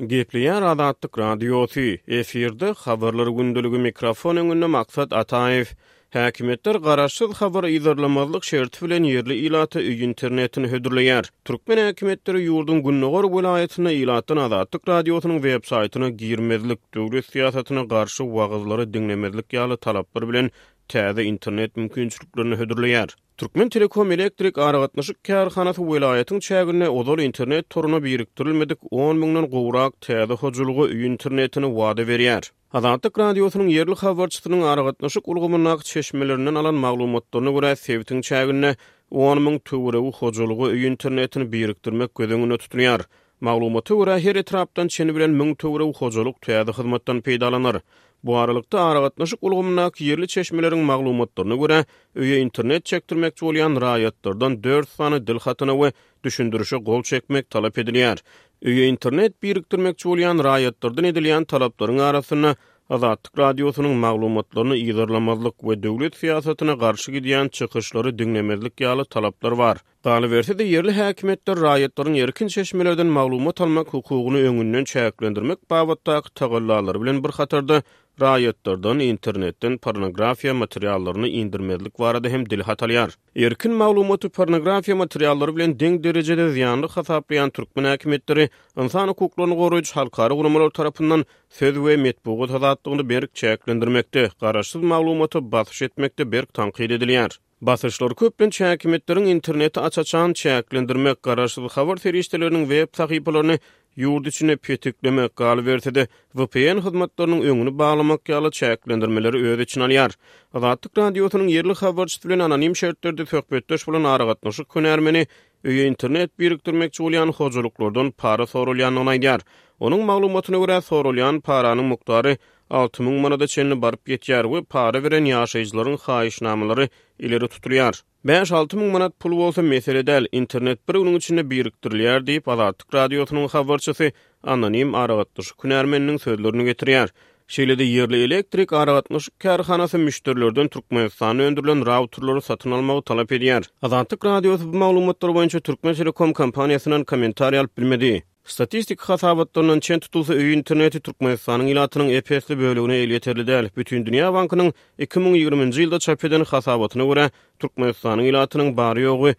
Gepleýär Azatlyk radiosu, efirde habarlar gündüligi mikrofon öňünde maksat Ataev. Häkimetler garaşsyz habar ýazarlamazlyk şerti bilen ýerli ilaty internetini hödürleýär. Türkmen häkimetleri ýurdun Günnogor welaýatyna ilatdan Azatlyk radiosynyň web saýtyna girmezlik, döwlet siýasatyna garşy wagazlary dinlemezlik ýaly talaplar bilen täze internet mümkinçiliklerini hödürleýär. Türkmen Telekom elektrik aragatnaşyk kärhanasy welaýatyň çägine ozal internet toruna biriktirilmedik 10 000-den gowrak täze hojulugy internetini wada berýär. Azatlyk radiosynyň ýerli habarçysynyň aragatnaşyk ulgamynyň çeşmelerinden alan maglumatlaryna görä Sewitiň çägine 10 000 töweregi hojulugy internetini biriktirmek gözüňe tutulýar. Maglumaty görä her etrapdan çeni bilen 1000 töweregi hojuluk täze hyzmatdan peýdalanýar. Bu aralykda aragatnaşyk ulgamynyň ýerli çeşmeleriň maglumatlaryna görä öýe internet çekdirmekçi bolýan raýatlardan 4 sany dil hatyna we düşündürüşe gol çekmek talap edilýär. Öýe internet biriktirmekçi bolýan raýatlardan edilýän talaplaryň arasyna Azatlyk radiosynyň maglumatlaryny ýazarlamazlyk we döwlet siýasatyna garşy gidýän çykyşlary dinlemezlik ýaly talaplar bar. Galy bersede ýerli häkimetler raýatlaryň erkin çeşmelerden maglumat almak hukugyny öňünden çäklendirmek babatdaky tagallalary bilen bir hatarda raýatlardan internetden pornografiýa materiallaryny indirmezlik barada hem dil hatalýar. Erkin maglumaty pornografiýa materiallary bilen deň derejede ziýanly hasaplayan türkmen häkimetleri insan hukuklaryny goraýjy halkara guramalar tarapyndan söz we metbuat azatlygyny berk çäklendirmekde, garaşsyz maglumaty basyş etmekde berk tanqid edilýär. Basışlar köplen häkimetleriň interneti açaçan çäklendirmek, garaşsyz habar ferişteleriniň web sahypalaryny ýurt içine petiklemek, galy bersede VPN hyzmatlarynyň öňüni baglamak ýaly çäklendirmeleri öz içine alýar. Azatlyk radiosynyň ýerli habarçysy bilen anonim şertlerde söhbetdeş bolan aragatnaşyk könärmeni öýe internet biriktirmekçi bolýan hojuluklardan para sorulýanyny aýdýar. Onuň maglumatyna görä sorulýan paranyň mukdary 6 000 manada çenli barıp ýetýär we para beren ýaşaýjylaryň haýyşnamalary ileri tutulýar. 5-6 000 manat pul bolsa mesele däl, internet bir onuň içinde biriktirilýär diýip Azatlyk radiosynyň habarçysy anonim aragatnaşyk künärmeniniň sözlerini getirýär. Şeýlede ýerli elektrik aragatnaşyk kärhanasy müşterilerden Türkmenistana öndürilen routerlary satyn almagy talap edýär. Azatlyk radiosy bu maglumatlar boýunça Türkmen Telekom kompaniýasynyň kommentariýa alyp bilmedi. Statistik hasabatlarından çen tutulsa öýe interneti Türkmenistanyň ilatynyň epesli bölegine el ýeterli däl. Bütün Dünya Bankynyň 2020-nji ýylda çap eden hasabatyna görä Türkmenistanyň ilatynyň bary ýogy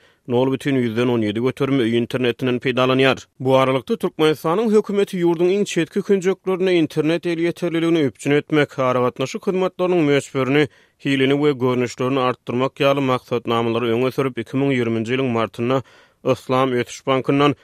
0,17 götürme öýe internetinden peýdalanýar. Bu aralykda Türkmenistanyň hökümeti ýurdun iň çetki künjeklerine internet el ýeterliligini üpçün etmek, aragatnaşyk hyzmatlarynyň möçberini, hilini we görnüşlerini artdyrmak ýaly maksatnamалary öňe sürüp 2020-nji ýylyň martyna Islam Ötüş Bankynyň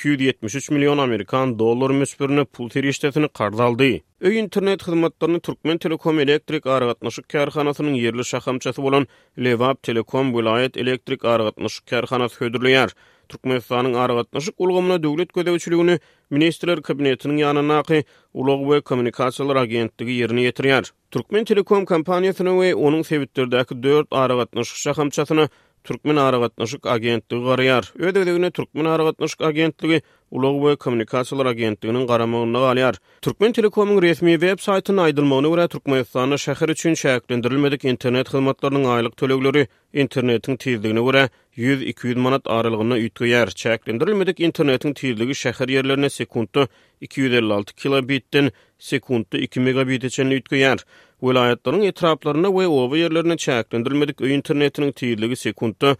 273 milyon Amerikan dollar möçberini pul terişdetini qarz aldy. Öýe internet hyzmatlaryny Türkmen Telekom elektrik aragatnaşyk kärhanasynyň ýerli şahamçasy bolan Lewap Telekom vilayet elektrik aragatnaşyk kärhanasy hödürleýär. Türkmenistanyň aragatnaşyk ulgamyna döwlet gödäwçiligini Ministrler Kabinetiniň ýanynaky Ulaq we Kommunikasiýalar Agentligi ýerine ýetirýär. Türkmen Telekom kompaniýasyny we onuň sewitlerdäki 4 aragatnaşyk şahamçasyny Türkmen Aragatnaşyk Agentligi garaýar. Ödegine Türkmen Aragatnaşyk Agentligi Ulaq we Kommunikasiýalar Agentliginiň garamagyna galýar. Türkmen Telekomyň resmi web saýtyna aýdylmagyna görä Türkmenistanyň şäher üçin şäklendirilmedik internet hyzmatlarynyň aýlyk tölegleri internetiň tezligine görä 100-200 manat aralygyna ýetýär. Şäklendirilmedik internetiň tezligi şäher ýerlerine sekundda 256 kilobitden sekundda 2 megabit çenli ýetýär. Welaýatlaryň etraplaryna we oba ýerlerine çäklendirilmedik internetiniň tezligi sekundda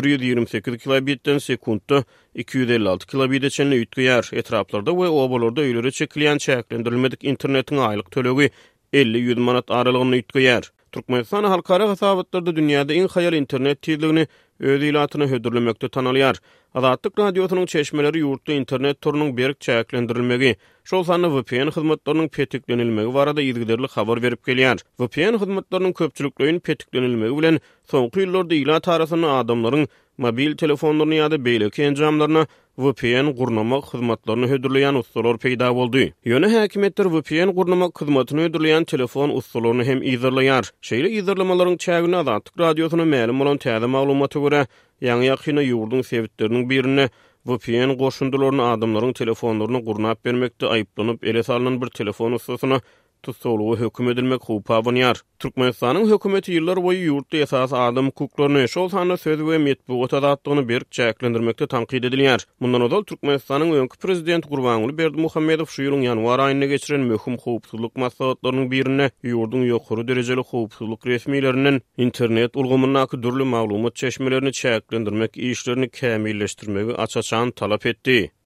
128 kilobitden sekundda 256 kilobit çenli ýetýär. Etraplarda we obalarda öýlere çekilýän çäklendirilmedik internetiň aýlyk tölegi 50-100 manat aralygyna ýetýär. Türkmenistan halkara hasabatlarda dünýäde iň haýal internet tezligini öz ilatyna hödürlemekde tanalýar. Azatlyk radiosynyň çeşmeleri ýurtda internet torunyň berk çäklendirilmegi, şol sany VPN hyzmatlarynyň petiklenilmegi barada ýygyderli habar berip gelýär. VPN hyzmatlarynyň köpçüliklerinin petiklenilmegi bilen soňky ýyllarda ilat arasyna adamlaryň mobil telefonlaryny ýa-da beýleki enjamlaryna VPN gurnamak hyzmatlaryny hödürleýän ustalar peýda boldy. Ýöne häkimetler VPN gurnamak hyzmatyny hödürleýän telefon ustalaryny hem ýazarlaýar. Şeýle ýazarlamalaryň çägine Azatlyk radiosyna ma'lum bolan täze maglumaty görä ýaňy ýakyna ýurdun sewitleriniň birine VPN goşundularyny adamlaryň telefonlaryny gurnap bermekde aýyplanyp ele salynan bir telefon ustasyna tutsulugy höküm edilmek hupa bunyar. Türkmenistanyň hökümeti ýyllar boýy ýurtda esas adam hukuklaryny şol sanda söz we medeniýet adatlygyny berk çäklendirmekde tanqid edilýär. Mundan öňki Türkmenistanyň öňkü prezident Gurbanuly Berdimuhammedow şu ýylyň ýanwar aýyna geçiren möhüm howpsuzlyk maslahatlarynyň birine ýurdun ýokary derejeli howpsuzlyk resmiýleriniň internet ulgamyndaky dürli maglumat çeşmelerini çäklendirmek işlerini kämilleşdirmegi açaçan talap etdi.